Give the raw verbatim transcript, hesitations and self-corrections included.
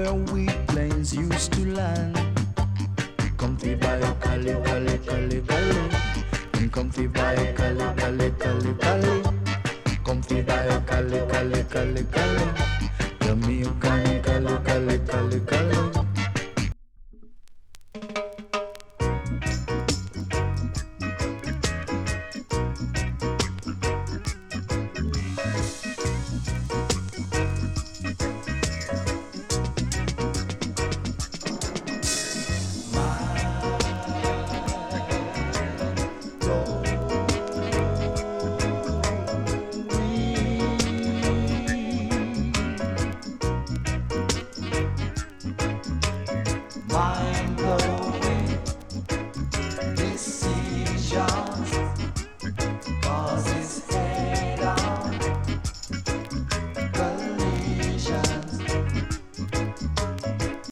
where wheat plains used to land. Comfy by Cali, Cali, Cali, Cali. Comfy by Cali, Cali, Cali, Cali. Comfy by Cali, Cali, Cali, Cali. Jamaican Cali, Cali, Cali, Cali.